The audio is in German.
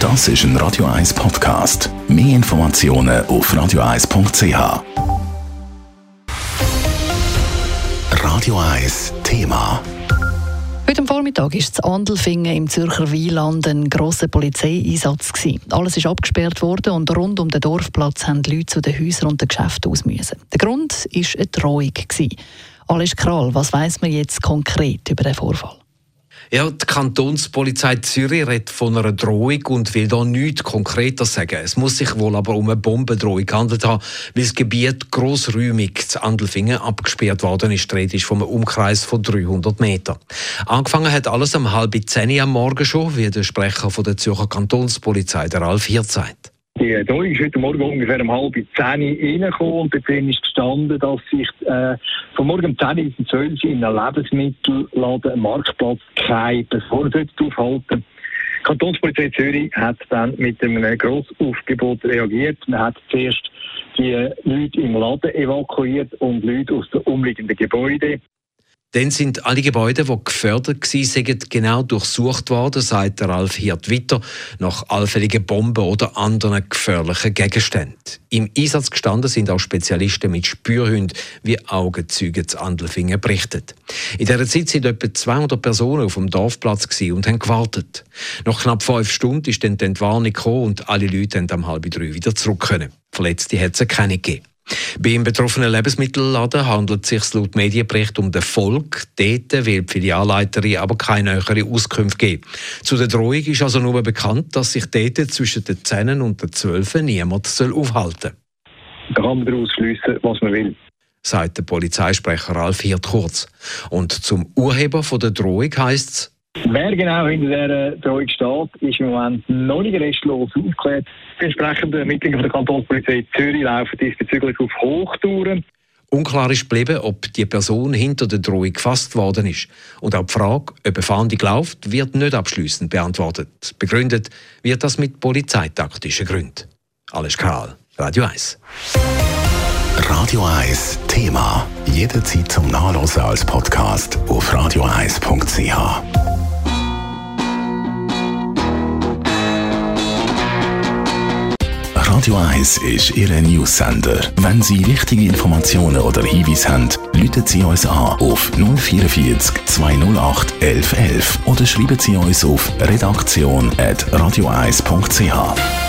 Das ist ein Radio 1 Podcast. Mehr Informationen auf radio1.ch. Radio 1 Thema. Heute am Vormittag war in Andelfingen im Zürcher Wieland ein grosser Polizeieinsatz. Alles ist abgesperrt worden und rund um den Dorfplatz haben die Leute zu den Häusern und den Geschäften aus müssen. Der Grund war eine Drohung. Alice Kral, was weiss man jetzt konkret über den Vorfall? Ja, die Kantonspolizei Zürich redet von einer Drohung und will da nichts Konkreter sagen. Es muss sich wohl aber um eine Bombendrohung gehandelt haben, weil das Gebiet grossräumig zu Andelfingen abgesperrt worden ist. Die Rede ist von einem Umkreis von 300 Metern. Angefangen hat alles um 9:30 am Morgen schon, wie der Sprecher von der Zürcher Kantonspolizei, der Ralf Hirt, sagt. Die Drohung ist heute Morgen ungefähr um 9:30 reingekommen und dort ist gestanden, dass sich von morgen um 10 bis 12 in einem Lebensmittelladen am Marktplatz keine Person aufhalten. Die Kantonspolizei Zürich hat dann mit einem Grossaufgebot reagiert. Man hat zuerst die Leute im Laden evakuiert und Leute aus den umliegenden Gebäuden. Dann sind alle Gebäude, die gefördert waren, genau durchsucht worden, sagt der Ralf Hirt weiter, nach allfälligen Bomben oder anderen gefährlichen Gegenständen. Im Einsatz gestanden sind auch Spezialisten mit Spürhunden, wie Augenzeuge zu Andelfingen berichtet. In dieser Zeit waren etwa 200 Personen auf dem Dorfplatz und haben gewartet. Nach knapp 5 Stunden ist dann die Entwarnung gekommen und alle Leute konnten um 2:30 wieder zurück können. Verletzte hat es keine gegeben. Beim betroffenen Lebensmittelladen handelt es sich laut Medienbericht um den Volk. Dort will die Filialleiterin aber keine nähere Auskunft geben. Zu der Drohung ist also nur bekannt, dass sich dort zwischen den 10 und den 12 niemand aufhalten soll. Da kann man daraus schliessen, was man will, sagt der Polizeisprecher Ralf Hirt kurz. Und zum Urheber der Drohung heisst es: Wer genau hinter dieser Drohung steht, ist im Moment noch nicht restlos aufgeklärt. Die entsprechenden Ermittlungen von der Kantonspolizei Zürich laufen diesbezüglich auf Hochtouren. Unklar ist geblieben, ob die Person hinter der Drohung gefasst worden ist. Und auch die Frage, ob eine Fahndung läuft, wird nicht abschliessend beantwortet. Begründet wird das mit polizeitaktischen Gründen. Alles klar, Radio 1. Radio 1 Thema. Jederzeit zum Nachlesen als Podcast auf radio1.ch. Radio 1 ist Ihr News-Sender. Wenn Sie wichtige Informationen oder Hinweise haben, rufen Sie uns an auf 044 208 1111 oder schreiben Sie uns auf redaktion@radio1.ch.